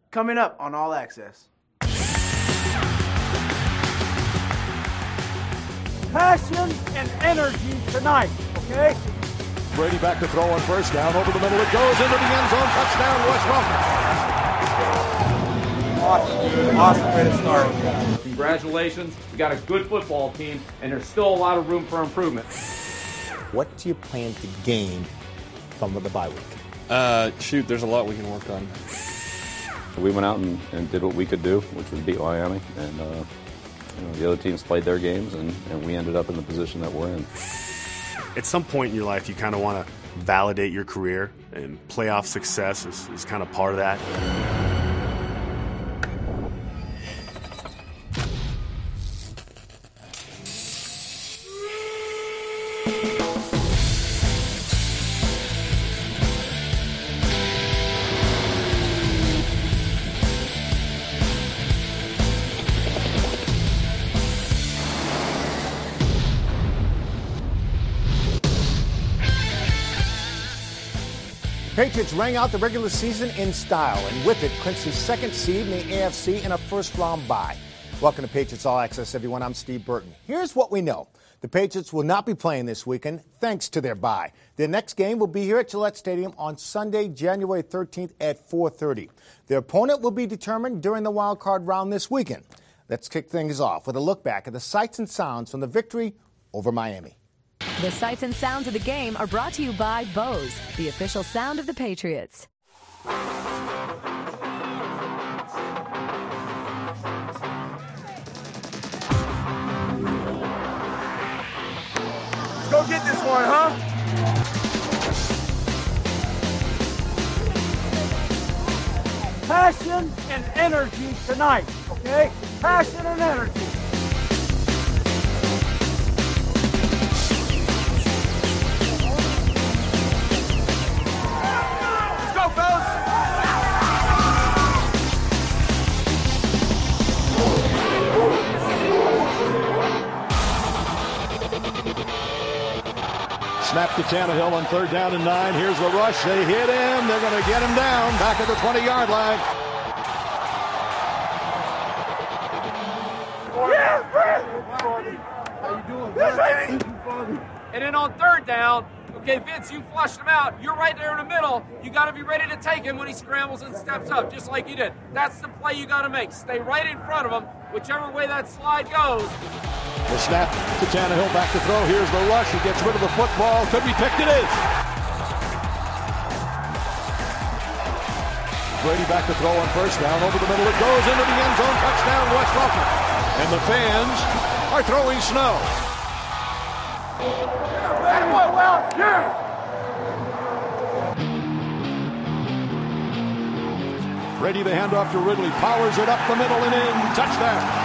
Coming up on All Access. Passion and energy tonight, okay? Brady back to throw on first down. Over the middle it goes, into the end zone. Touchdown, Wes Welker. Awesome, dude. Awesome way to start. Congratulations. We got a good football team, and there's still a lot of room for improvement. What do you plan to gain from the bye week? There's a lot we can work on. We went out and did what we could do, which was beat Miami, and the other teams played their games, and we ended up in the position that we're in. At some point in your life, you kind of want to validate your career, and playoff success is kind of part of that. Patriots rang out the regular season in style, and with it, clinched his second seed in the AFC in a first-round bye. Welcome to Patriots All Access, everyone. I'm Steve Burton. Here's what we know. The Patriots will not be playing this weekend, thanks to their bye. Their next game will be here at Gillette Stadium on Sunday, January 13th at 4:30. Their opponent will be determined during the wild card round this weekend. Let's kick things off with a look back at the sights and sounds from the victory over Miami. The sights and sounds of the game are brought to you by Bose, the official sound of the Patriots. Let's go get this one, huh? Passion and energy tonight, okay? Passion and energy. Snap to Tannehill on 3rd down and 9. Here's the rush. They hit him. They're going to get him down back at the 20-yard line. How you doing, baby? And then on 3rd down, okay, Vince, you flushed him out. You're right there in the middle. You got to be ready to take him when he scrambles and steps up, just like you did. That's the play you got to make. Stay right in front of him, whichever way that slide goes. The snap to Tannehill, back to throw. Here's the rush. He gets rid of the football. Could be picked. It is. Brady back to throw on first down. Over the middle it goes, into the end zone. Touchdown, Wes Welker. And the fans are throwing snow. Brady, the handoff to Ridley. Powers it up the middle and in. Touchdown.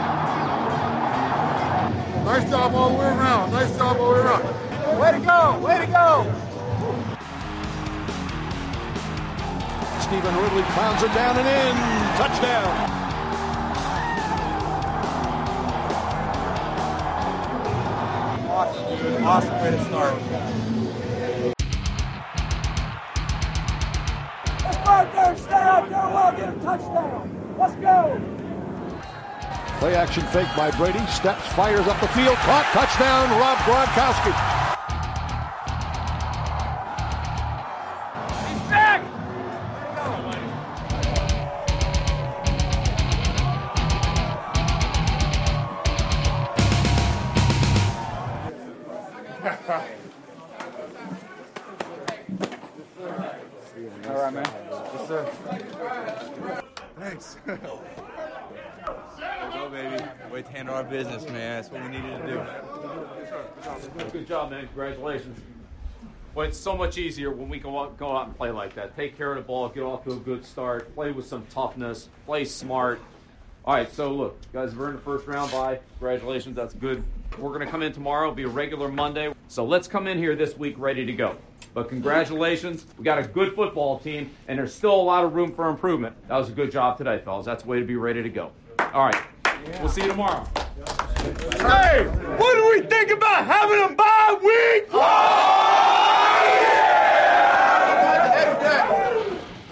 Nice job all the way around. Nice job all the way around. Way to go, way to go. Stephen Ridley pounds it down and in. Touchdown. Awesome, dude. Awesome way to start. Let's go out there, stay out there, we'll get a touchdown. Let's go. Play action fake by Brady. Steps, fires up the field. Caught. Touchdown, Rob Gronkowski. He's back! All right, man. Yes, sir. Thanks. Go, baby. Way to handle our business, man. That's what we needed to do. Good job, man. Congratulations. Well, it's so much easier when we go out and play like that. Take care of the ball, get off to a good start, play with some toughness, play smart. All right, so look, guys, we're in the first round bye. Congratulations, that's good. We're going to come in tomorrow. It'll be a regular Monday. So let's come in here this week ready to go. But congratulations, we got a good football team, and there's still a lot of room for improvement. That was a good job today, fellas. That's the way to be ready to go. All right, we'll see you tomorrow. Hey, what do we think about having a bye week?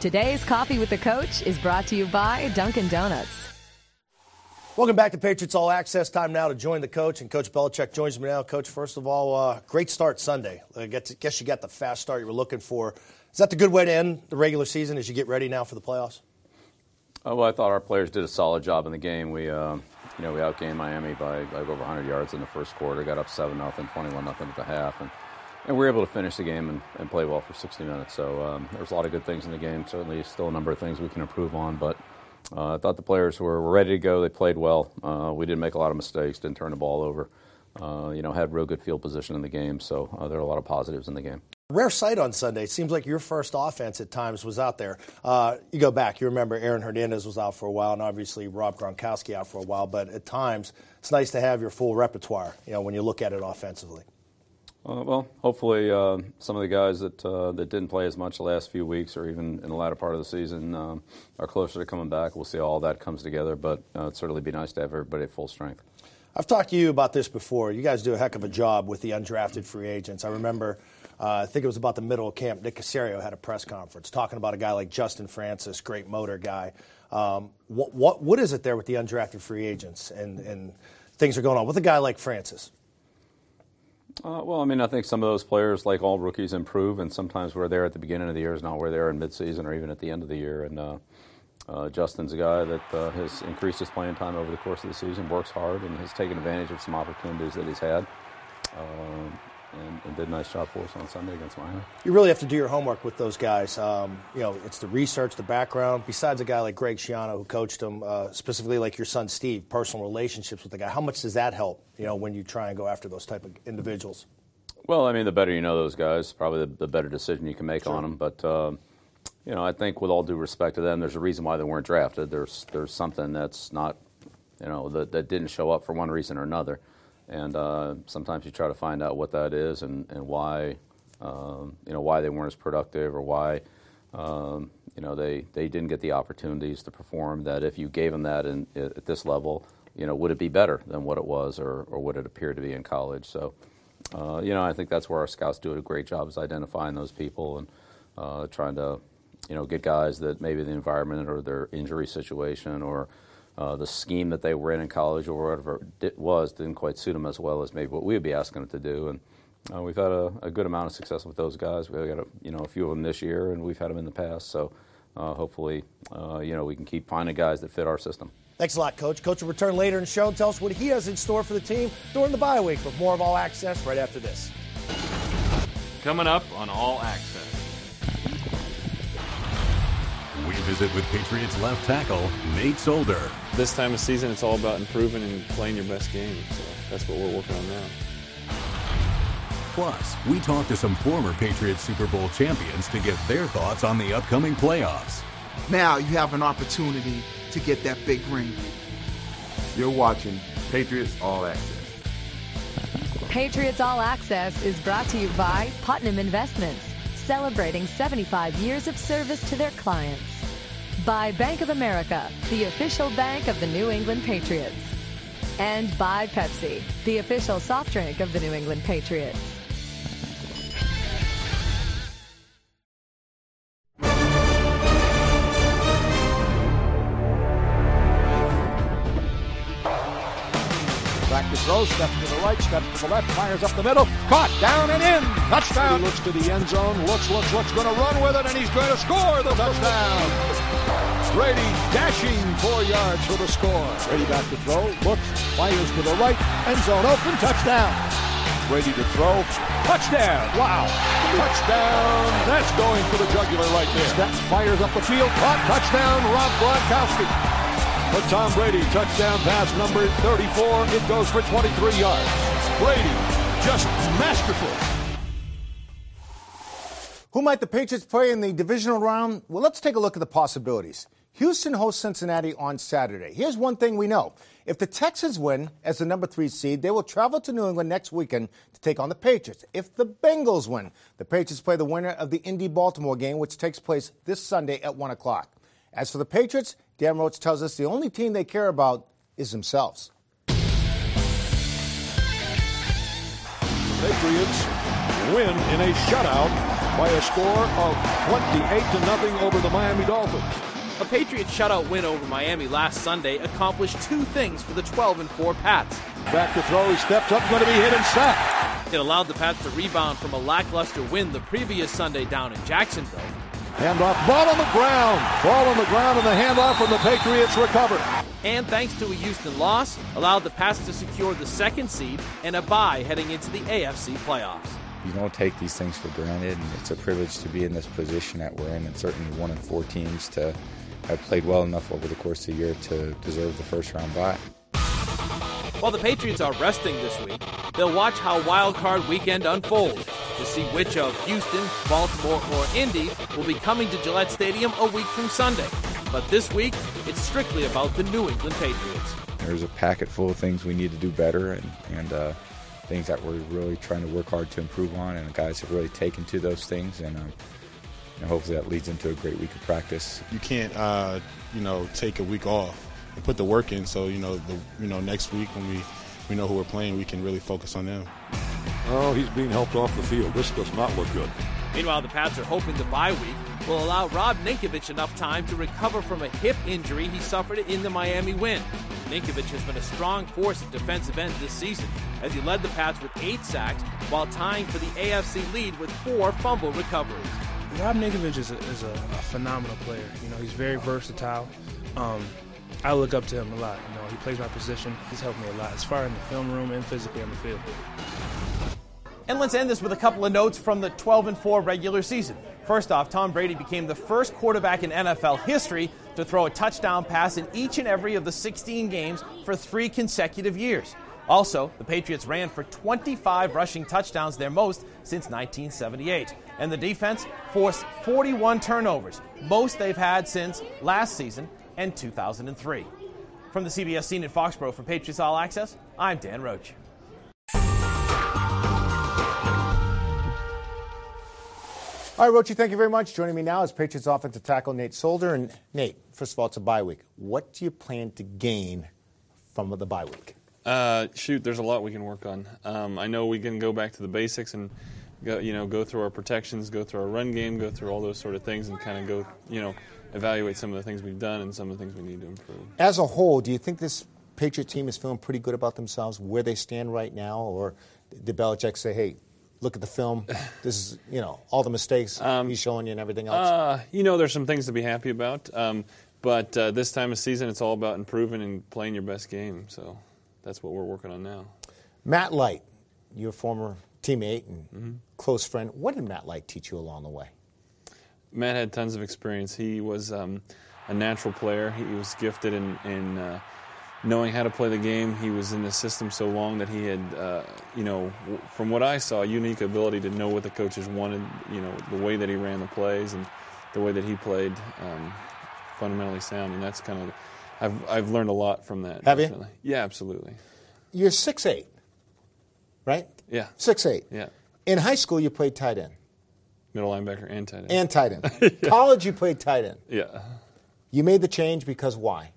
Today's Coffee with the Coach is brought to you by Dunkin' Donuts. Welcome back to Patriots All Access. Time now to join the coach, and Coach Belichick joins me now. Coach, first of all, great start Sunday. I guess you got the fast start you were looking for. Is that the good way to end the regular season as you get ready now for the playoffs? Well, I thought our players did a solid job in the game. We outgained Miami by like over 100 yards in the first quarter. Got up 7-0, 21-0 at the half, and we were able to finish the game and play well for 60 minutes. So there's a lot of good things in the game. Certainly, still a number of things we can improve on, but. I thought the players were ready to go. They played well. We didn't make a lot of mistakes, didn't turn the ball over. Had real good field position in the game, so there are a lot of positives in the game. Rare sight on Sunday. It seems like your first offense at times was out there. You go back, you remember Aaron Hernandez was out for a while, and obviously Rob Gronkowski out for a while, but at times it's nice to have your full repertoire, when you look at it offensively. Well, hopefully some of the guys that didn't play as much the last few weeks or even in the latter part of the season are closer to coming back. We'll see how all that comes together, but it'd certainly be nice to have everybody at full strength. I've talked to you about this before. You guys do a heck of a job with the undrafted free agents. I remember, I think it was about the middle of camp, Nick Caserio had a press conference talking about a guy like Justin Francis, great motor guy. What is it there with the undrafted free agents and things are going on with a guy like Francis? I think some of those players, like all rookies, improve, and sometimes we're there at the beginning of the year is not where they're in midseason or even at the end of the year. And Justin's a guy that has increased his playing time over the course of the season, works hard, and has taken advantage of some opportunities that he's had, and did a nice job for us on Sunday against Miami. You really have to do your homework with those guys. It's the research, the background. Besides a guy like Greg Schiano, who coached him, specifically like your son Steve, personal relationships with the guy. How much does that help, when you try and go after those type of individuals? Well, the better you know those guys, probably the better decision you can make on them. But, I think with all due respect to them, there's a reason why they weren't drafted. There's something that's not, that didn't show up for one reason or another. And sometimes you try to find out what that is and why, why they weren't as productive or why, they didn't get the opportunities to perform. That if you gave them that at this level, would it be better than what it was or would it appear to be in college? So, I think that's where our scouts do a great job is identifying those people and trying to, get guys that maybe the environment or their injury situation or the scheme that they were in college or whatever it was didn't quite suit them as well as maybe what we would be asking them to do. And we've had a good amount of success with those guys. We've got a few of them this year, and we've had them in the past. So hopefully, we can keep finding guys that fit our system. Thanks a lot, Coach. Coach will return later in the show and tell us what he has in store for the team during the bye week with more of All Access right after this. Coming up on All Access. We visit with Patriots left tackle Nate Solder. This time of season, it's all about improving and playing your best game. So that's what we're working on now. Plus, we talk to some former Patriots Super Bowl champions to get their thoughts on the upcoming playoffs. Now you have an opportunity to get that big ring. You're watching Patriots All Access. Patriots All Access is brought to you by Putnam Investments, celebrating 75 years of service to their clients. By Bank of America, the official bank of the New England Patriots. And by Pepsi, the official soft drink of the New England Patriots. Back to throw, steps to the right, steps to the left, fires up the middle, caught, down and in, touchdown. He looks to the end zone, looks, going to run with it, and he's going to score the touchdown. Brady dashing 4 yards for the score. Brady back to throw, looks, fires to the right, end zone open, touchdown. Brady to throw, touchdown. Wow, touchdown. That's going for the jugular right there. Steps, fires up the field, caught, touchdown, Rob Gronkowski. For Tom Brady, touchdown pass number 34. It goes for 23 yards. Brady, just masterful. Who might the Patriots play in the divisional round? Well, let's take a look at the possibilities. Houston hosts Cincinnati on Saturday. Here's one thing we know. If the Texans win as the number 3 seed, they will travel to New England next weekend to take on the Patriots. If the Bengals win, the Patriots play the winner of the Indy-Baltimore game, which takes place this Sunday at 1 o'clock. As for the Patriots, Dan Roach tells us the only team they care about is themselves. Patriots win in a shutout by a score of 28-0 over the Miami Dolphins. A Patriots shutout win over Miami last Sunday accomplished two things for the 12-4 Pats. Back to throw, he steps up, going to be hit and sacked. It allowed the Pats to rebound from a lackluster win the previous Sunday down in Jacksonville. Handoff, ball on the ground, and the handoff from the Patriots recovered. And thanks to a Houston loss, allowed the Pats to secure the second seed and a bye heading into the AFC playoffs. You don't take these things for granted, and it's a privilege to be in this position that we're in, and certainly 1 of 4 teams to have played well enough over the course of the year to deserve the first-round bye. While the Patriots are resting this week, they'll watch how Wild Card Weekend unfolds to see which of Houston, Baltimore, or Indy will be coming to Gillette Stadium a week from Sunday. But this week, it's strictly about the New England Patriots. There's a packet full of things we need to do better and things that we're really trying to work hard to improve on, and the guys have really taken to those things, and hopefully that leads into a great week of practice. You can't, take a week off and put the work in. So, next week when we know who we're playing, we can really focus on them. Oh, he's being helped off the field. This does not look good. Meanwhile, the Pats are hoping the bye week will allow Rob Ninkovich enough time to recover from a hip injury he suffered in the Miami win. Ninkovich has been a strong force at defensive end this season as he led the Pats with 8 sacks while tying for the AFC lead with 4 fumble recoveries. Rob Ninkovich is a phenomenal player. He's very versatile. I look up to him a lot. He plays my position. He's helped me a lot as far in the film room and physically on the field. And let's end this with a couple of notes from the 12-4 regular season. First off, Tom Brady became the first quarterback in NFL history to throw a touchdown pass in each and every of the 16 games for 3 consecutive years. Also, the Patriots ran for 25 rushing touchdowns, their most since 1978. And the defense forced 41 turnovers, most they've had since last season and 2003. From the CBS scene in Foxborough for Patriots All Access, I'm Dan Roach. All right, Roachy, thank you very much. Joining me now is Patriots offensive tackle Nate Solder. And Nate, first of all, it's a bye week. What do you plan to gain from the bye week? There's a lot we can work on. I know we can go back to the basics and go through our protections, go through our run game, go through all those sort of things, and kind of go, evaluate some of the things we've done and some of the things we need to improve. As a whole, do you think this Patriot team is feeling pretty good about themselves, where they stand right now, or did Belichick say, hey, look at the film, this is, all the mistakes he's showing you and everything else? There's some things to be happy about, but this time of season, it's all about improving and playing your best game, so that's what we're working on now. Matt Light, your former teammate and close friend, what did Matt Light teach you along the way? Matt had tons of experience. He was a natural player. He was gifted in knowing how to play the game. He was in the system so long that he had, from what I saw, a unique ability to know what the coaches wanted, the way that he ran the plays and the way that he played, fundamentally sound. And that's kind of, I've learned a lot from that. Have definitely. You? Yeah, absolutely. You're 6'8", right? Yeah. 6'8". Yeah. In high school, you played tight end. Middle linebacker and tight end. And tight end. Yeah. College, you played tight end. Yeah. You made the change because why?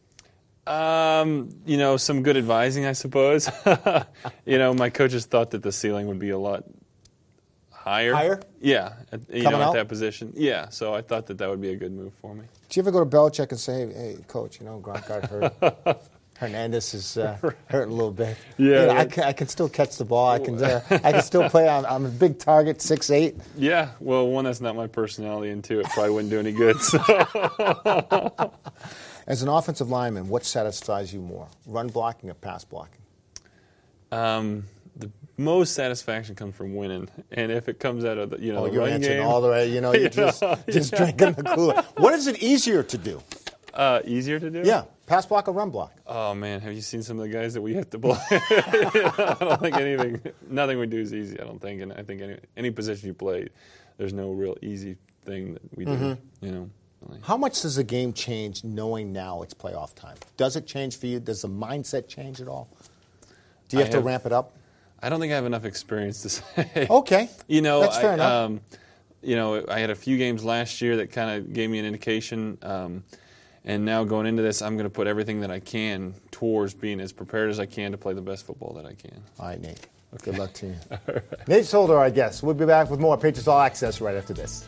Some good advising, I suppose. My coaches thought that the ceiling would be a lot higher. Higher? Yeah. At that position. Yeah. So I thought that would be a good move for me. Did you ever go to Belichick and say, hey, Coach, Gronk got hurt. Hernandez is hurting a little bit. Yeah. I can still catch the ball. I can still play. I'm a big target, 6'8". Yeah. Well, one, that's not my personality, and 2, it probably wouldn't do any good. So. As an offensive lineman, what satisfies you more, run blocking or pass blocking? The most satisfaction comes from winning, and if it comes out of the you're run answering game, all the way. You're just drinking the Kool-Aid. What is it easier to do? Easier to do? Yeah, pass block or run block. Oh man, have you seen some of the guys that we have to block? I don't think nothing we do is easy. I don't think, and I think any position you play, there's no real easy thing that we do. How much does the game change knowing now it's playoff time? Does it change for you? Does the mindset change at all? Do you have to ramp it up? I don't think I have enough experience to say. Okay. That's fair enough. I had a few games last year that kind of gave me an indication. And now going into this, I'm going to put everything that I can towards being as prepared as I can to play the best football that I can. All right, Nate. Good luck to you. Nate Solder, I guess. We'll be back with more Patriots All Access right after this.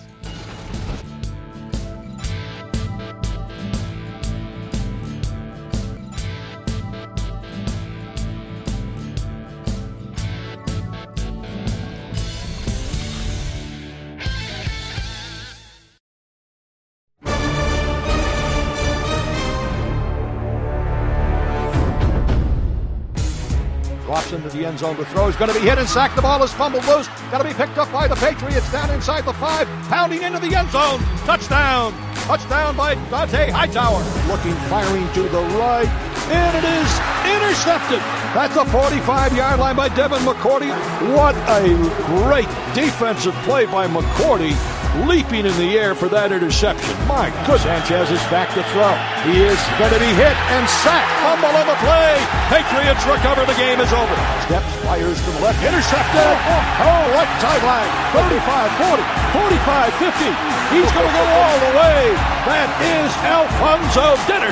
Drops into the end zone to throw. He's going to be hit and sacked. The ball is fumbled loose. Got to be picked up by the Patriots down inside the 5. Pounding into the end zone. Touchdown. Touchdown by Dante Hightower. Looking, firing to the right. And it is intercepted. That's a 45-yard line by Devin McCourty. What a great defensive play by McCourty. Leaping in the air for that interception. My goodness. Sanchez is back to throw. He is going to be hit and sacked. Fumble on the play. Patriots recover. The game is over. Steps, fires to the left. Intercepted. Oh, right sideline. 35, 40, 45, 50. He's going to go all the way. That is Alfonso Dennard.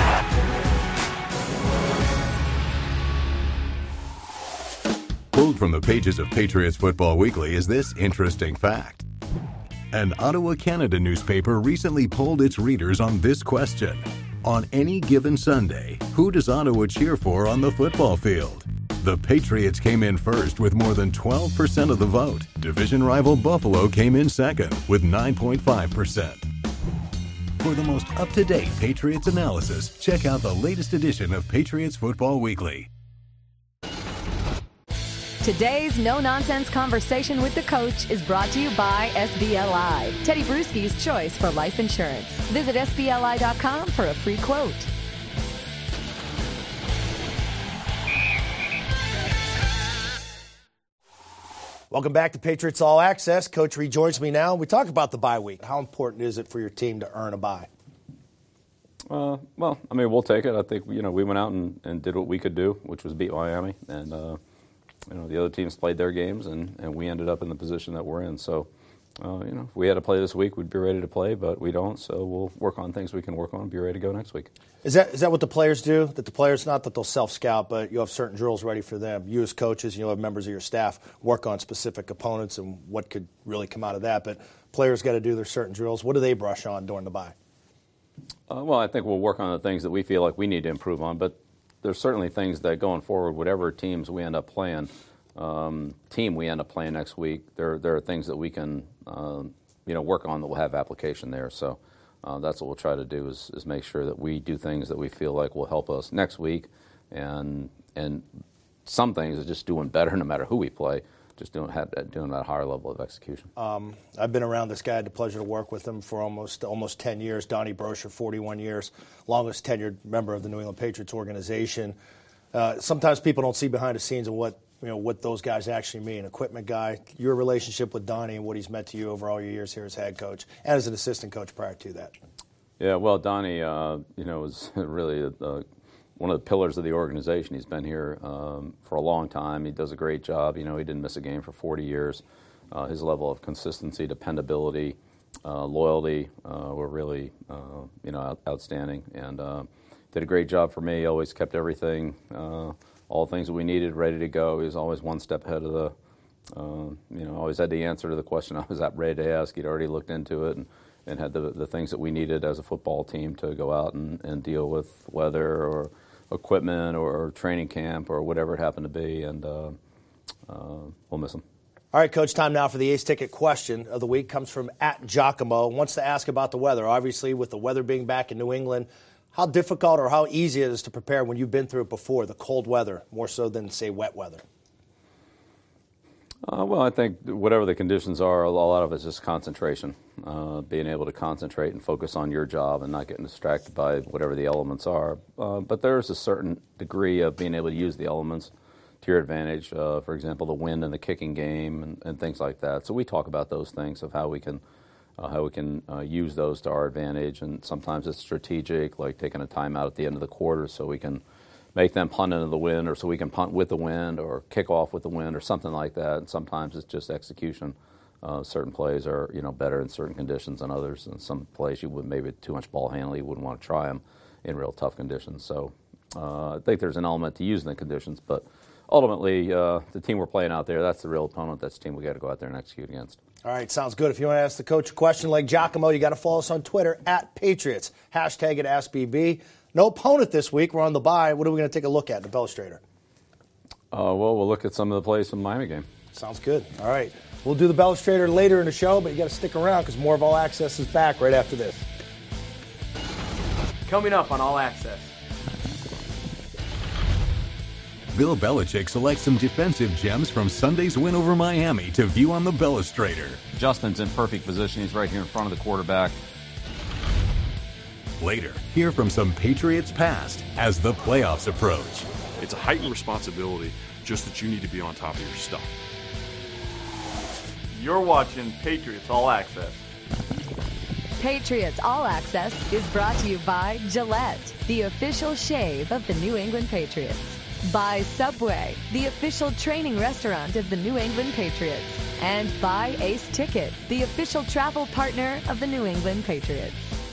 Pulled from the pages of Patriots Football Weekly is this interesting fact. An Ottawa, Canada newspaper recently polled its readers on this question. On any given Sunday, who does Ottawa cheer for on the football field? The Patriots came in first with more than 12% of the vote. Division rival Buffalo came in second with 9.5%. For the most up-to-date Patriots analysis, check out the latest edition of Patriots Football Weekly. Today's no-nonsense conversation with the coach is brought to you by SBLI, Teddy Bruschi's choice for life insurance. Visit SBLI.com for a free quote. Welcome back to Patriots All Access. Coach rejoins me now. We talk about the bye week. How important is it for your team to earn a bye? Well, I mean, we'll take it. I think, we went out and did what we could do, which was beat Miami. And, the other teams played their games, and we ended up in the position that we're in. So, if we had to play this week, we'd be ready to play, but we don't. So we'll work on things we can work on and be ready to go next week. Is that what the players do? That the players, not that they'll self-scout, but you have certain drills ready for them. You as coaches, you'll have members of your staff work on specific opponents and what could really come out of that. But players got to do their certain drills. What do they brush on during the bye? Well, I think we'll work on the things that we feel like we need to improve on, but there's certainly things that going forward, whatever teams we end up playing, team we end up playing next week, there are things that we can work on that will have application there. So that's what we'll try to do is make sure that we do things that we feel like will help us next week, and some things is just doing better no matter who we play, just doing that higher level of execution. I've been around this guy. I had the pleasure to work with him for almost 10 years. Donnie Brosher, 41 years, longest tenured member of the New England Patriots organization. Sometimes people don't see behind the scenes of what those guys actually mean. Equipment guy, your relationship with Donnie and what he's meant to you over all your years here as head coach and as an assistant coach prior to that. Yeah, well, Donnie, was really one of the pillars of the organization. He's been here for a long time. He does a great job. He didn't miss a game for 40 years. His level of consistency, dependability, loyalty were really, outstanding. And did a great job for me. Always kept everything, all the things that we needed ready to go. He was always one step ahead of the, always had the answer to the question I was ready to ask. He'd already looked into it and had the things that we needed as a football team to go out and deal with weather or equipment or training camp or whatever it happened to be, and we'll miss him. All right, Coach, time now for the Ace Ticket question of the week. Comes from @Giacomo. Wants to ask about the weather. Obviously, with the weather being back in New England, how difficult or how easy it is to prepare when you've been through it before, the cold weather, more so than, say, wet weather? Well, I think whatever the conditions are, a lot of it's just concentration, being able to concentrate and focus on your job and not getting distracted by whatever the elements are. But there's a certain degree of being able to use the elements to your advantage, for example, the wind in the kicking game and things like that. So we talk about those things of how we can use those to our advantage, and sometimes it's strategic, like taking a timeout at the end of the quarter so we can make them punt into the wind, or so we can punt with the wind or kick off with the wind or something like that. And sometimes it's just execution. Certain plays are better in certain conditions than others, and some plays you would maybe too much ball handling, you wouldn't want to try them in real tough conditions. So I think there's an element to using the conditions, but ultimately, the team we're playing out there, that's the real opponent. That's the team we got to go out there and execute against. All right, sounds good. If you want to ask the coach a question like Giacomo, you got to follow us on Twitter @Patriots. Hashtag it AskBB. No opponent this week. We're on the bye. What are we going to take a look at, the Bellustrator? Well, we'll look at some of the plays from the Miami game. Sounds good. All right. We'll do the Bellustrator later in the show, but you got to stick around because more of All Access is back right after this. Coming up on All Access. Bill Belichick selects some defensive gems from Sunday's win over Miami to view on the Bellustrator. Justin's in perfect position. He's right here in front of the quarterback. Later, hear from some Patriots past as the playoffs approach. It's a heightened responsibility, just that you need to be on top of your stuff. You're watching Patriots All Access. Patriots All Access is brought to you by Gillette, the official shave of the New England Patriots. By Subway, the official training restaurant of the New England Patriots. And by Ace Ticket, the official travel partner of the New England Patriots.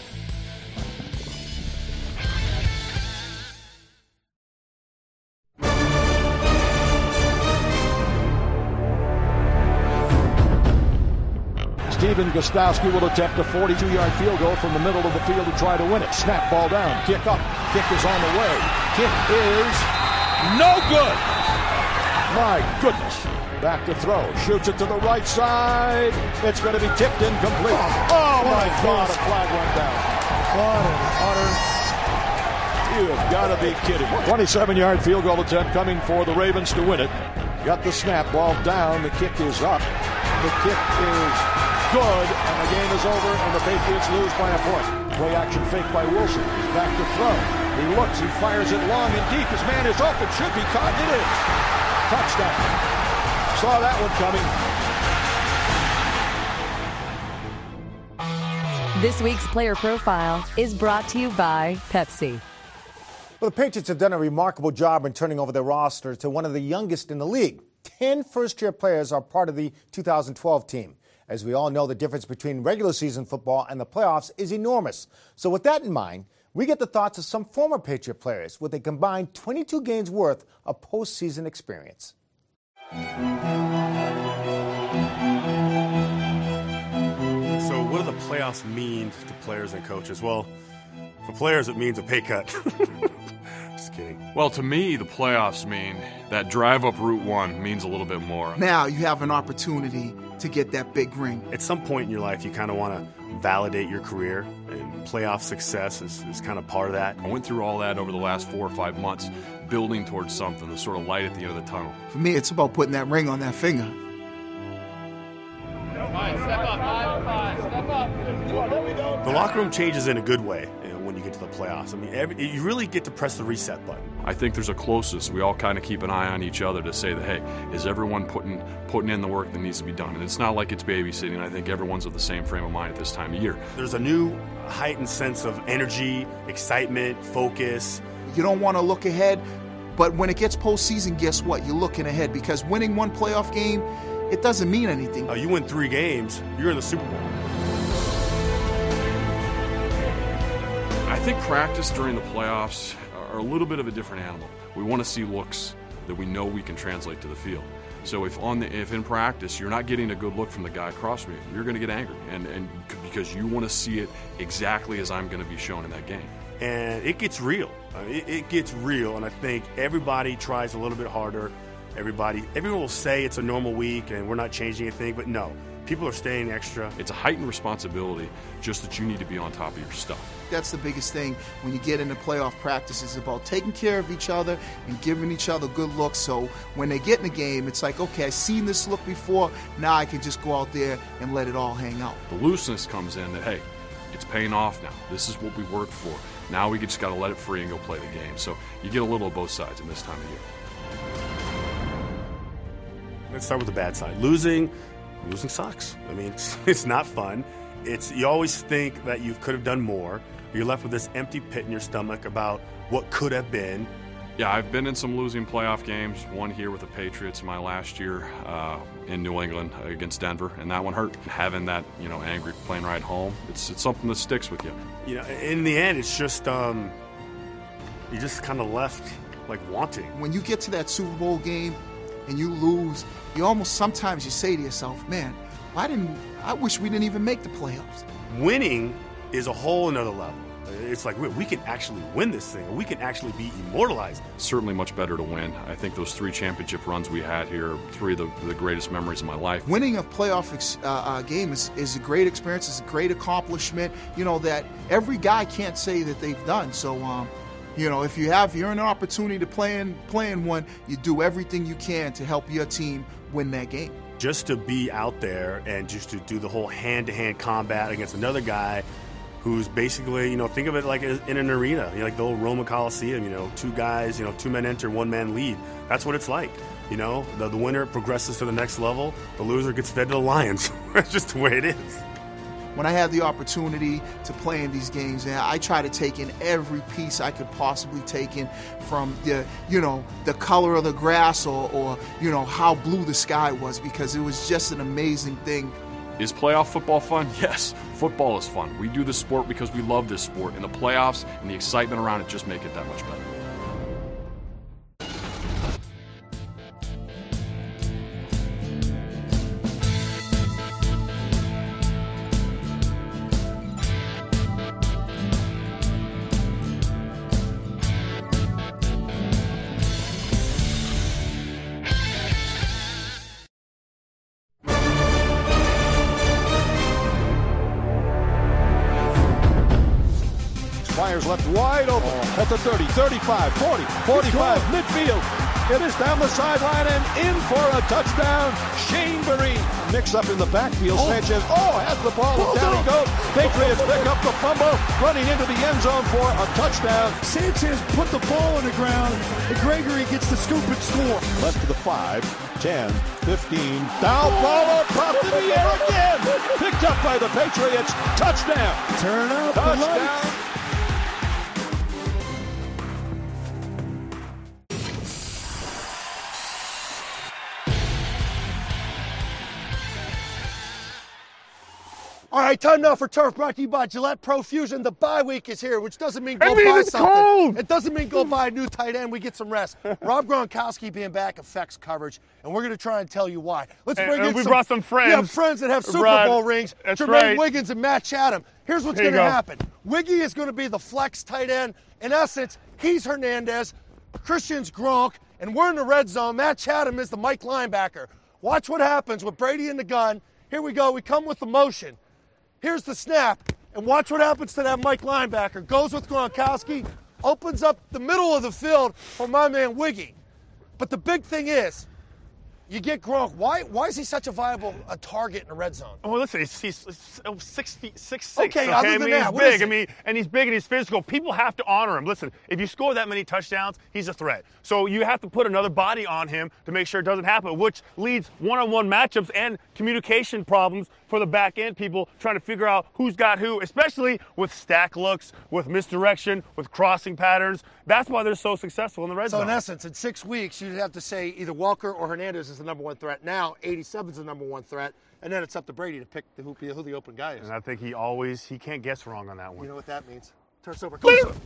Stephen Gostkowski will attempt a 42-yard field goal from the middle of the field to try to win it. Snap, ball down, kick up. Kick is on the way. Kick is no good. My goodness. Back to throw. Shoots it to the right side. It's going to be tipped incomplete. Oh, my God. A flag went down. You have got to be kidding me. 27-yard field goal attempt coming for the Ravens to win it. Got the snap, ball down. The kick is up. The kick is good, and the game is over, and the Patriots lose by a point. Play action fake by Wilson. He's back to throw. He looks, he fires it long and deep. His man is open, should be caught. It is. Touchdown. Saw that one coming. This week's player profile is brought to you by Pepsi. Well, the Patriots have done a remarkable job in turning over their roster to one of the youngest in the league. 10 first-year players are part of the 2012 team. As we all know, the difference between regular season football and the playoffs is enormous. So with that in mind, we get the thoughts of some former Patriot players with a combined 22 games worth of postseason experience. So what do the playoffs mean to players and coaches? Well, for players, it means a pay cut. Just kidding. Well, to me, the playoffs mean that drive up Route 1 means a little bit more. Now you have an opportunity to get that big ring. At some point in your life, you kind of want to validate your career, and playoff success is kind of part of that. I went through all that over the last 4 or 5 months, building towards something, the sort of light at the end of the tunnel. For me, it's about putting that ring on that finger. The locker room changes in a good way when you get to the playoffs. I mean, you really get to press the reset button. I think there's a closeness. We all kind of keep an eye on each other to say that, hey, is everyone putting in the work that needs to be done? And it's not like it's babysitting. I think everyone's of the same frame of mind at this time of year. There's a new heightened sense of energy, excitement, focus. You don't want to look ahead, but when it gets postseason, guess what? You're looking ahead, because winning one playoff game, it doesn't mean anything. You win 3 games, you're in the Super Bowl. I think practice during the playoffs are a little bit of a different animal. We want to see looks that we know we can translate to the field. So if in practice you're not getting a good look from the guy across from you, you're going to get angry, and because you want to see it exactly as I'm going to be shown in that game. And it gets real. It gets real, and I think everybody tries a little bit harder. Everyone will say it's a normal week and we're not changing anything, but no. People are staying extra. It's a heightened responsibility, just that you need to be on top of your stuff. That's the biggest thing when you get into playoff practice, is about taking care of each other and giving each other good looks. So when they get in the game, it's like, okay, I've seen this look before. Now I can just go out there and let it all hang out. The looseness comes in that, hey, it's paying off now. This is what we worked for. Now we just got to let it free and go play the game. So you get a little of both sides in this time of year. Let's start with the bad side. Losing sucks. I mean, it's not fun. You always think that you could have done more. You're left with this empty pit in your stomach about what could have been. Yeah, I've been in some losing playoff games. One here with the Patriots my last year in New England against Denver, and that one hurt. Having that, angry plane ride home, it's something that sticks with you. In the end, it's just you just kind of left like wanting. When you get to that Super Bowl game and you lose, you almost sometimes you say to yourself, man, I wish we didn't even make the playoffs. Winning is a whole another level. It's like we can actually win this thing, or we can actually be immortalized. Certainly much better to win. I think those 3 championship runs we had here, 3 of the greatest memories of my life. Winning a playoff game is a great experience. It's a great accomplishment, that every guy can't say that they've done. So, if you're in an opportunity to play in one, you do everything you can to help your team win that game. Just to be out there and just to do the whole hand-to-hand combat against another guy who's basically, think of it like in an arena, like the old Roman Coliseum, 2 guys, 2 men enter, 1 man leave. That's what it's like. The winner progresses to the next level, the loser gets fed to the lions. That's just the way it is. When I have the opportunity to play in these games, I try to take in every piece I could possibly take in, from the color of the grass or how blue the sky was, because it was just an amazing thing. Is playoff football fun? Yes, football is fun. We do this sport because we love this sport, and the playoffs and the excitement around it just make it that much better. Flyers left wide open at the 30, 35, 40, 45, midfield. It is down the sideline and in for a touchdown. Shane Vereen mix up in the backfield. Sanchez, has the ball. Down he goes. Patriots pick up the fumble, running into the end zone for a touchdown. Sanchez put the ball on the ground, and Gregory gets the scoop and score. Left to the 5, 10, 15. Down ball, popped in the air again. Picked up by the Patriots. Touchdown. Turn up touchdown. The lights. All right, time now for Turf, brought to you by Gillette Pro Fusion. The bye week is here, which doesn't mean go buy something. Cold. It doesn't mean go buy a new tight end. We get some rest. Rob Gronkowski being back affects coverage, and we're going to try and tell you why. Let's bring in brought some friends. Yeah, friends that have Super Bowl rings. That's Jermaine right. Wiggins and Matt Chatham. Here's what's going to happen. Wiggy is going to be the flex tight end. In essence, he's Hernandez, Christian's Gronk, and we're in the red zone. Matt Chatham is the Mike linebacker. Watch what happens with Brady in the gun. Here we go. We come with the motion. Here's the snap, and watch what happens to that Mike linebacker. Goes with Gronkowski, opens up the middle of the field for my man Wiggy. But the big thing is, you get Gronk. Why is he such a viable target in the red zone? Oh, listen, he's 6'6". Okay, other than that, he's big. And he's big and he's physical. People have to honor him. Listen, if you score that many touchdowns, he's a threat. So you have to put another body on him to make sure it doesn't happen, which leads one-on-one matchups and communication problems for the back end people trying to figure out who's got who, especially with stack looks, with misdirection, with crossing patterns. That's why they're so successful in the red zone. So in essence, in 6 weeks, you'd have to say either Welker or Hernandez is the number one threat. Now, 87 is the number one threat, and then it's up to Brady to pick who the open guy is. And I think he can't guess wrong on that one. You know what that means? Turn over.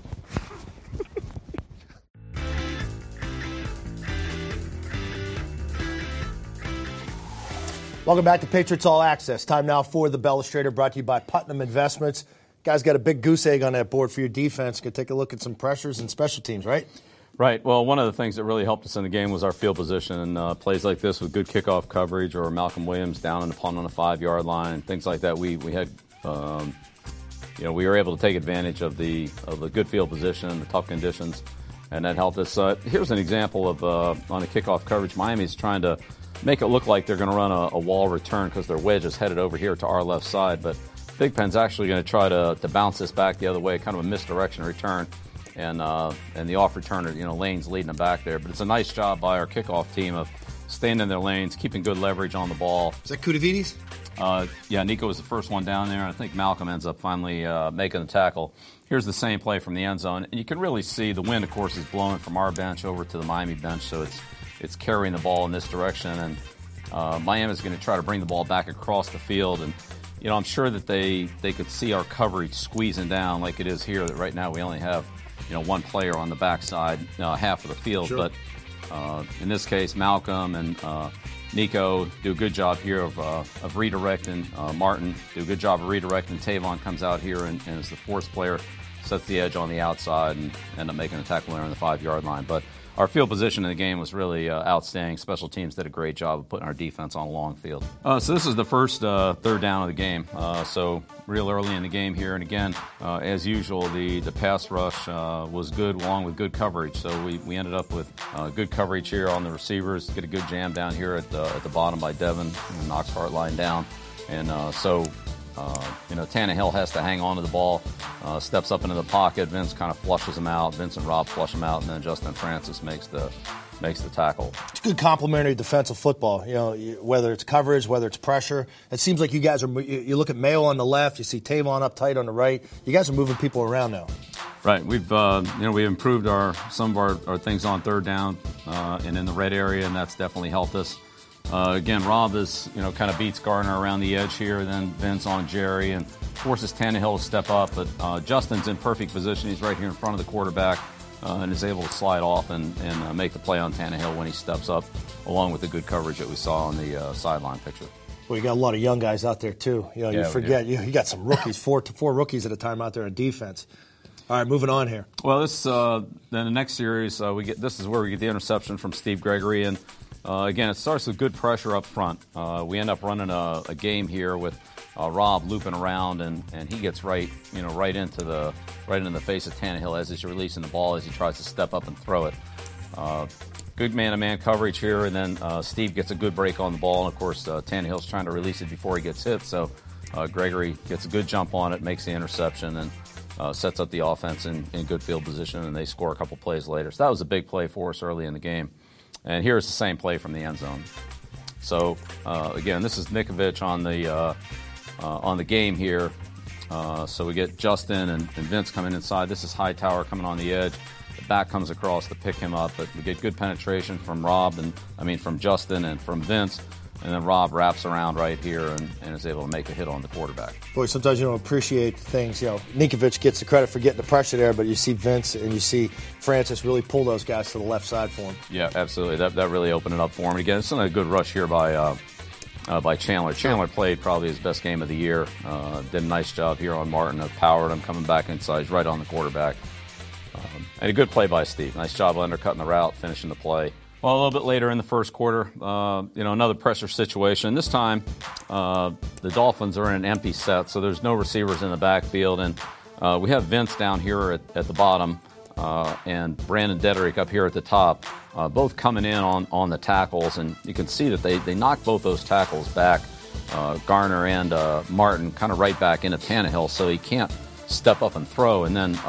Welcome back to Patriots All Access. Time now for the Illustrator, brought to you by Putnam Investments. Guys got a big goose egg on that board for your defense. Could take a look at some pressures and special teams, right? Right. Well, one of the things that really helped us in the game was our field position, and plays like this with good kickoff coverage, or Malcolm Williams down in the punt on the 5-yard line, and things like that. We had, we were able to take advantage of the good field position, the tough conditions, and that helped us. Here's an example of on the kickoff coverage. Miami's trying to make it look like they're going to run a wall return because their wedge is headed over here to our left side, but Big Pen's actually going to try to bounce this back the other way, kind of a misdirection return. And the off returner, lanes leading them back there. But it's a nice job by our kickoff team of staying in their lanes, keeping good leverage on the ball. Is that Kudavides? Yeah, Nico was the first one down there. I think Malcolm ends up finally making the tackle. Here's the same play from the end zone. And you can really see the wind, of course, is blowing from our bench over to the Miami bench. So it's carrying the ball in this direction. And Miami's going to try to bring the ball back across the field. And, I'm sure that they could see our coverage squeezing down like it is here, that right now we only have one player on the backside half of the field. Sure. But in this case, Malcolm and Nico do a good job here of redirecting. Martin do a good job of redirecting. Tavon comes out here and is the force player, sets the edge on the outside and end up making a tackle there on the 5-yard line. But our field position in the game was really outstanding. Special teams did a great job of putting our defense on a long field. So this is the first third down of the game. So real early in the game here. And again, as usual, the pass rush was good along with good coverage. So we ended up with good coverage here on the receivers. Get a good jam down here at the bottom by Devin and knocks Hartline down. And Tannehill has to hang on to the ball, steps up into the pocket. Vince kind of flushes him out. Vince and Rob flush him out, and then Justin Francis makes the tackle. It's good complementary defensive football. Whether it's coverage, whether it's pressure. It seems like you guys are. You look at Mayo on the left. You see Tavon up tight on the right. You guys are moving people around now. Right. We've we've improved some of our things on third down and in the red area, and that's definitely helped us. Again, Rob is, kind of beats Gardner around the edge here, then Vince on Jerry, and forces Tannehill to step up. But Justin's in perfect position. He's right here in front of the quarterback and is able to slide off and make the play on Tannehill when he steps up, along with the good coverage that we saw on the sideline picture. Well, you got a lot of young guys out there, too. You forget, you got some rookies, four rookies at a time out there in defense. All right, moving on here. Well, then the next series, this is where we get the interception from Steve Gregory, and again, it starts with good pressure up front. We end up running a game here with Rob looping around, and he gets right into the face of Tannehill as he's releasing the ball as he tries to step up and throw it. Good man-to-man coverage here, and then Steve gets a good break on the ball, and of course Tannehill's trying to release it before he gets hit. So Gregory gets a good jump on it, makes the interception, and sets up the offense in good field position, and they score a couple plays later. So that was a big play for us early in the game. And here's the same play from the end zone. So again, this is Nikovic on the game here. So we get Justin and Vince coming inside. This is Hightower coming on the edge. The back comes across to pick him up, but we get good penetration from from Justin and from Vince. And then Rob wraps around right here and is able to make a hit on the quarterback. Boy, sometimes you don't appreciate things. Nikovic gets the credit for getting the pressure there, but you see Vince and you see Francis really pull those guys to the left side for him. Yeah, absolutely. That really opened it up for him. And again, it's a good rush here by Chandler. Chandler played probably his best game of the year. Did a nice job here on Martin of powered him, coming back inside. He's right on the quarterback. And a good play by Steve. Nice job of undercutting the route, finishing the play. Well, a little bit later in the first quarter, another pressure situation. This time, the Dolphins are in an empty set, so there's no receivers in the backfield. And we have Vince down here at the bottom and Brandon Dederick up here at the top, both coming in on the tackles. And you can see that they knocked both those tackles back, Garner and Martin, kind of right back into Tannehill, so he can't step up and throw. And then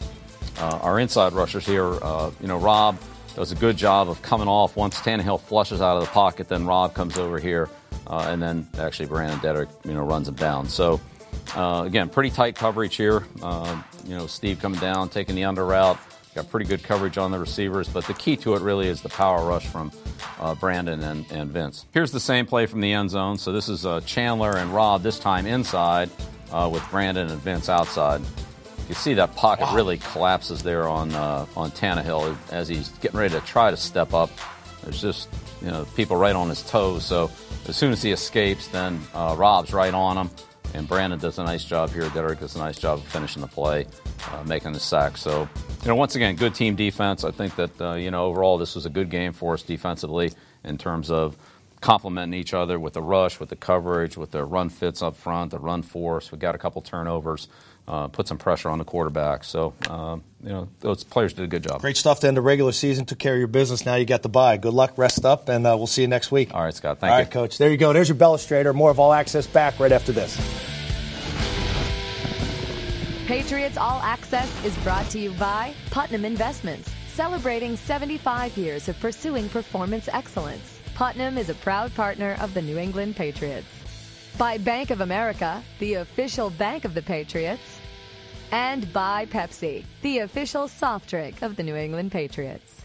our inside rushers here, Rob does a good job of coming off. Once Tannehill flushes out of the pocket, then Rob comes over here, and then actually Brandon Dederick, runs him down. So, again, pretty tight coverage here. Steve coming down, taking the under route. Got pretty good coverage on the receivers, but the key to it really is the power rush from Brandon and Vince. Here's the same play from the end zone. So this is Chandler and Rob, this time inside, with Brandon and Vince outside. You see that pocket really collapses there on Tannehill as he's getting ready to try to step up. There's just people right on his toes. So as soon as he escapes, then Rob's right on him, and Brandon does a nice job here. Dederick does a nice job of finishing the play, making the sack. So once again, good team defense. I think that overall this was a good game for us defensively in terms of complementing each other with the rush, with the coverage, with the run fits up front, the run force. We got a couple turnovers. Put some pressure on the quarterback. So, those players did a good job. Great stuff to end the regular season. Took care of your business. Now you got the bye. Good luck. Rest up, and we'll see you next week. All right, Scott. Thank you. All right, Coach. There you go. There's your Bellastrator. More of All Access back right after this. Patriots All Access is brought to you by Putnam Investments, celebrating 75 years of pursuing performance excellence. Putnam is a proud partner of the New England Patriots. By Bank of America, the official bank of the Patriots. And by Pepsi, the official soft drink of the New England Patriots.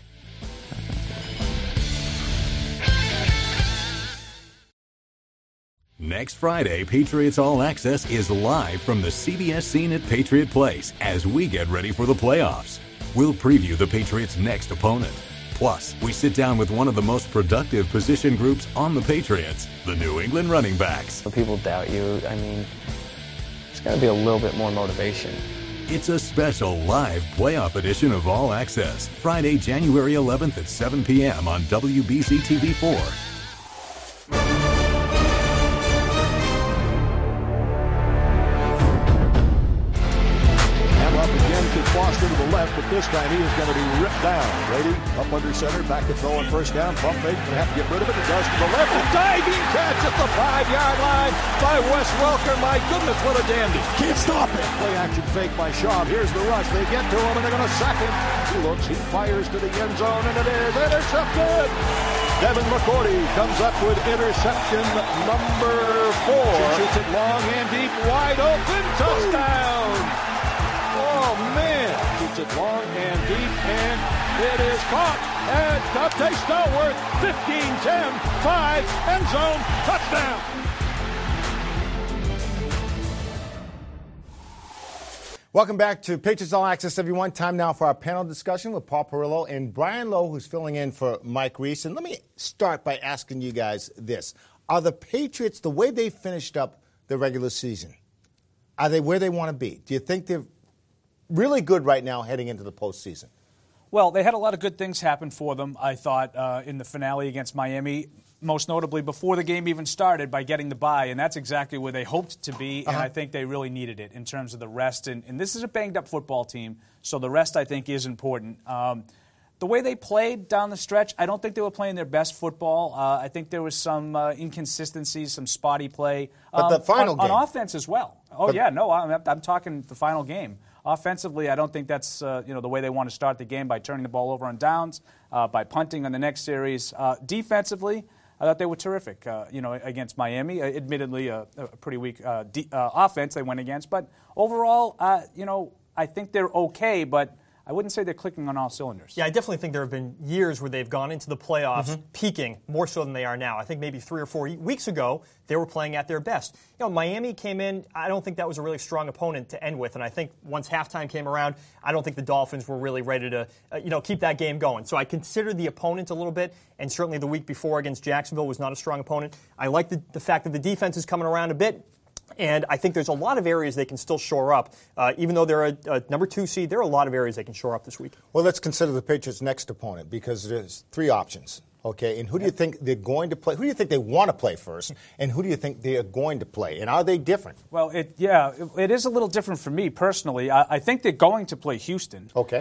Next Friday, Patriots All Access is live from the CBS scene at Patriot Place as we get ready for the playoffs. we'll preview the Patriots' next opponent. Plus, we sit down with one of the most productive position groups on the Patriots, the New England running backs. When people doubt you, I mean, there's got to be a little bit more motivation. It's a special live playoff edition of All Access, Friday, January 11th at 7 p.m. on WBC TV4. Foster to the left, but this time he is going to be ripped down. Brady up under center, back to throw on first down. Pump fake, going to have to get rid of it. It does to the left. A diving catch at the 5-yard line by Wes Welker. My goodness, what a dandy. Can't stop it. Play action fake by Schaub. Here's the rush. They get to him, and they're going to sack him. He looks, he fires to the end zone, and it is intercepted. Devin McCourty comes up with interception number 4. Shoots it long and deep, wide open, touchdown. Oh, man. Shoots it long and deep, and it is caught. And Dante Stallworth, 15-10, 5, end zone, touchdown. Welcome back to Patriots All Access, everyone. Time now for our panel discussion with Paul Perillo and Brian Lowe, who's filling in for Mike Reese. And let me start by asking you guys this. Are the Patriots, the way they finished up the regular season, are they where they want to be? Do you think they're really good right now heading into the postseason? Well, they had a lot of good things happen for them, I thought, in the finale against Miami, most notably before the game even started by getting the bye, and that's exactly where they hoped to be, and I think they really needed it in terms of the rest. And this is a banged-up football team, so the rest, I think, is important. The way they played down the stretch, I don't think they were playing their best football. I think there was some inconsistencies, some spotty play. But the final game. On offense as well. I'm talking the final game. Offensively, I don't think that's the way they want to start the game, by turning the ball over on downs, by punting on the next series. Defensively, I thought they were terrific, against Miami. Admittedly, a pretty weak offense they went against. But overall, I think they're okay, but I wouldn't say they're clicking on all cylinders. Yeah, I definitely think there have been years where they've gone into the playoffs peaking more so than they are now. I think maybe 3 or 4 weeks ago, they were playing at their best. Miami came in, I don't think that was a really strong opponent to end with, and I think once halftime came around, I don't think the Dolphins were really ready to keep that game going. So I consider the opponent a little bit, and certainly the week before against Jacksonville was not a strong opponent. I like the fact that the defense is coming around a bit. And I think there's a lot of areas they can still shore up. Even though they're a number 2 seed, there are a lot of areas they can shore up this week. Well, let's consider the Patriots' next opponent, because there's 3 options. Okay, and who do you think they're going to play? Who do you think they want to play first? And who do you think they are going to play? And are they different? Well, it is a little different for me personally. I think they're going to play Houston. Okay.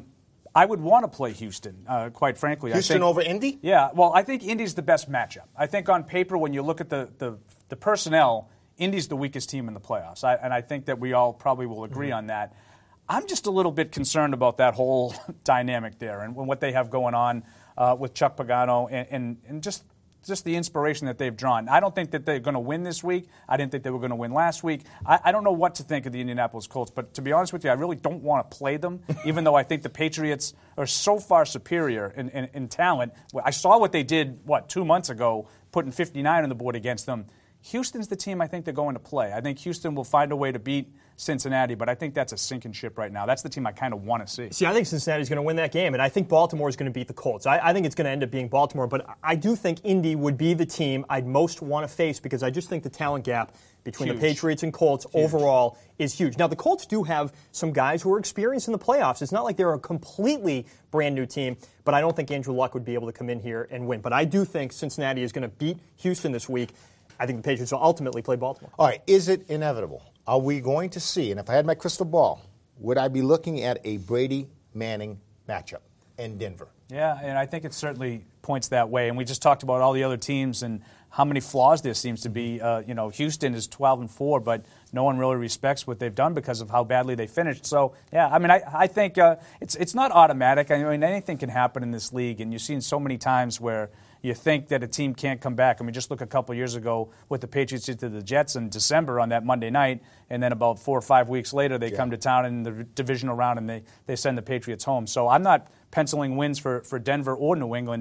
I would want to play Houston, quite frankly. Houston over Indy? Yeah, well, I think Indy's the best matchup. I think on paper, when you look at the personnel, Indy's the weakest team in the playoffs, and I think that we all probably will agree on that. I'm just a little bit concerned about that whole dynamic there and what they have going on with Chuck Pagano and just the inspiration that they've drawn. I don't think that they're going to win this week. I didn't think they were going to win last week. I don't know what to think of the Indianapolis Colts, but to be honest with you, I really don't want to play them, even though I think the Patriots are so far superior in talent. I saw what they did, 2 months ago, putting 59 on the board against them. Houston's the team I think they're going to play. I think Houston will find a way to beat Cincinnati, but I think that's a sinking ship right now. That's the team I kind of want to see. See, I think Cincinnati's going to win that game, and I think Baltimore is going to beat the Colts. I think it's going to end up being Baltimore, but I do think Indy would be the team I'd most want to face, because I just think the talent gap between the Patriots and Colts overall is huge. Now, the Colts do have some guys who are experienced in the playoffs. It's not like they're a completely brand new team, but I don't think Andrew Luck would be able to come in here and win. But I do think Cincinnati is going to beat Houston this week. I think the Patriots will ultimately play Baltimore. All right, is it inevitable? Are we going to see, and if I had my crystal ball, would I be looking at a Brady-Manning matchup in Denver? Yeah, and I think it certainly points that way. And we just talked about all the other teams and how many flaws there seems to be. Houston is 12-4, but no one really respects what they've done because of how badly they finished. So, yeah, I think it's not automatic. I mean, anything can happen in this league, and you've seen so many times where you think that a team can't come back. I mean, just look a couple years ago what the Patriots did to the Jets in December on that Monday night, and then about 4 or 5 weeks later they come to town in the divisional round and they send the Patriots home. So I'm not penciling wins for Denver or New England,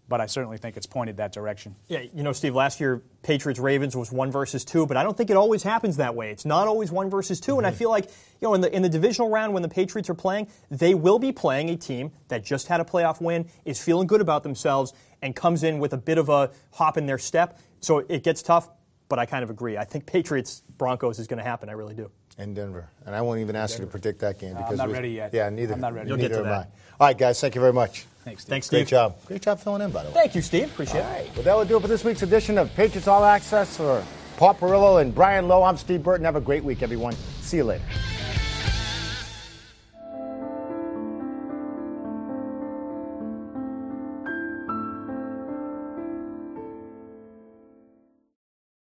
but I certainly think it's pointed that direction. Yeah, Steve, last year Patriots-Ravens was 1 versus 2, but I don't think it always happens that way. It's not always 1 versus 2, and I feel like in the divisional round when the Patriots are playing, they will be playing a team that just had a playoff win, is feeling good about themselves, and comes in with a bit of a hop in their step. So it gets tough, but I kind of agree. I think Patriots-Broncos is going to happen. I really do. In Denver. And I won't even ask you to predict that game. Because I'm not ready yet. Yeah, neither. I'm not ready. You'll get to that. All right, guys, thank you very much. Thanks, Steve. Thanks, Steve. Great job. Great job filling in, by the way. Thank you, Steve. Appreciate it. Well, that will do it for this week's edition of Patriots All Access. For Paul Perillo and Brian Lowe, I'm Steve Burton. Have a great week, everyone. See you later.